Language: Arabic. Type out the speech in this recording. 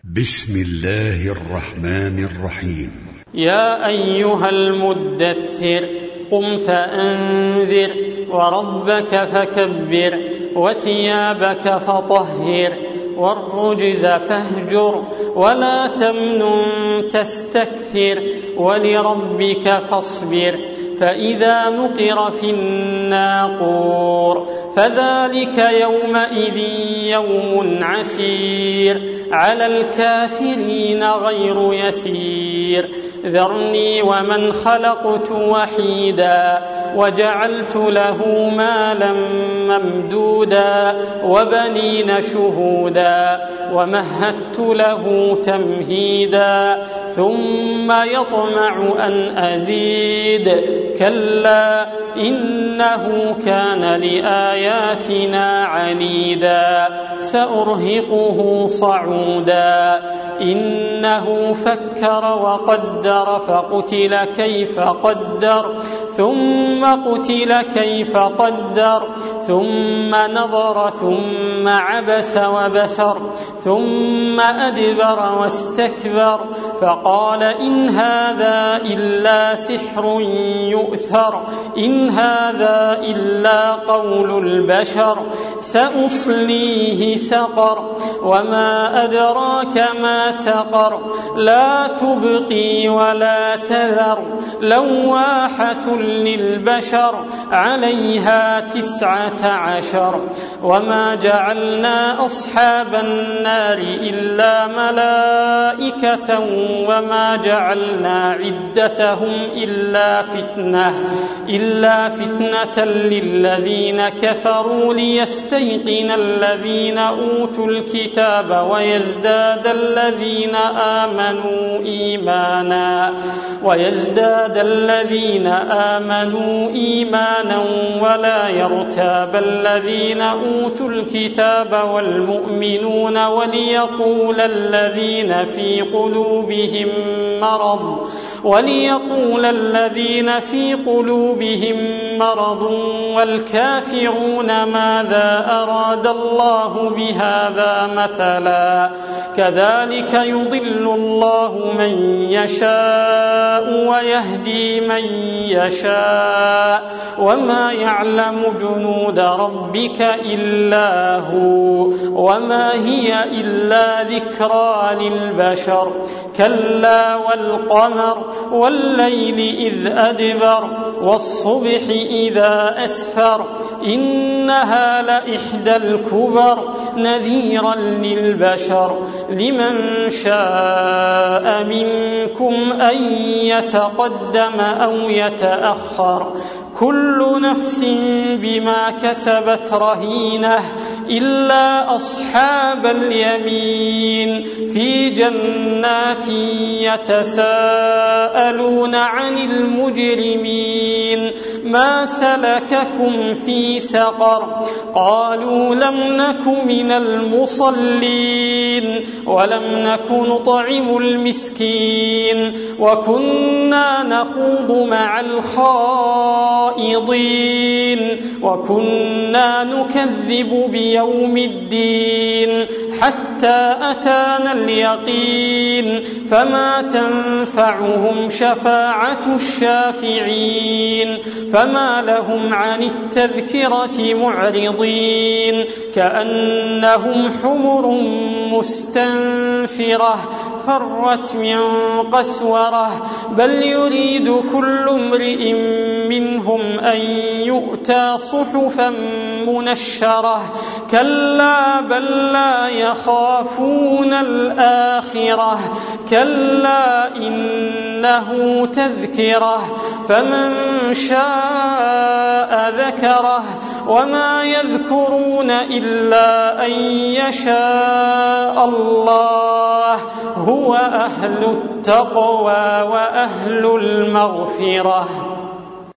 بسم الله الرحمن الرحيم. يا أيها المدثر قم فأنذر وربك فكبر وثيابك فطهر والرجز فاهجر ولا تمنن تستكثر ولربك فاصبر فإذا نقر في الناقور فذلك يومئذ يوم عسير على الكافرين غير يسير ذرني ومن خلقت وحيدا وجعلت له مالا ممدودا وبنين شهودا ومهدت له تمهيدا ثم يطمع أن أزيد كلا إنه كان لآياتنا عنيدا سأرهقه صعودا إنه فكر وقدر فقتل كيف قدر ثم قتل كيف قدر ثم نظر ثم عبس وبسر ثم أدبر واستكبر فقال إن هذا إلا سحر يؤثر إن هذا إلا قول البشر سأصليه سقر وما أدراك ما سقر لا تبقي ولا تذر لواحة للبشر عليها 19 وما جعلنا أصحاب النار إلا ملائكة وما جعلنا عدتهم إلا فتنة للذين كفروا ليستيقن الذين أوتوا الكتاب ويزداد الذين آمنوا إيمانا ولا يرتاب الذين أوتوا الكتاب والمؤمنون وليقول الذين في قلوبهم مرض والكافرون ماذا أراد الله بهذا مثلا كذلك يضل الله من يشاء ويهدي من يشاء وما يعلم جنود ربك إلا هو وما هي إلا ذكرى للبشر كلا والقمر والليل إذ أدبر والصبح إذا أسفر إنها لإحدى الكبر نذيرا للبشر لمن شاء منكم أن يتقدم أو يتأخر كل نفس بما كسبت رهينة إلا أصحاب اليمين في جنات يتساءلون عن المجرمين ما سلككم في سقر قالوا لم نك من المصلين ولم نك نطعم المسكين وكنا نخوض مع الخائضين وكنا نكذب بيوم الدين حتى أتانا اليقين فما تنفعهم شفاعة الشافعين فما لهم عن التذكرة معرضين كأنهم حمر مستنفرة فرت من قسورة بل يريد كل امرئ منهم أن يؤتى صحفا منشرة كلا بل لا يخافون الآخرة كلا إنه تذكرة فمن شاء ذكره وما يذكرون إلا أن يشاء الله هو أهل التقوى وأهل المغفرة.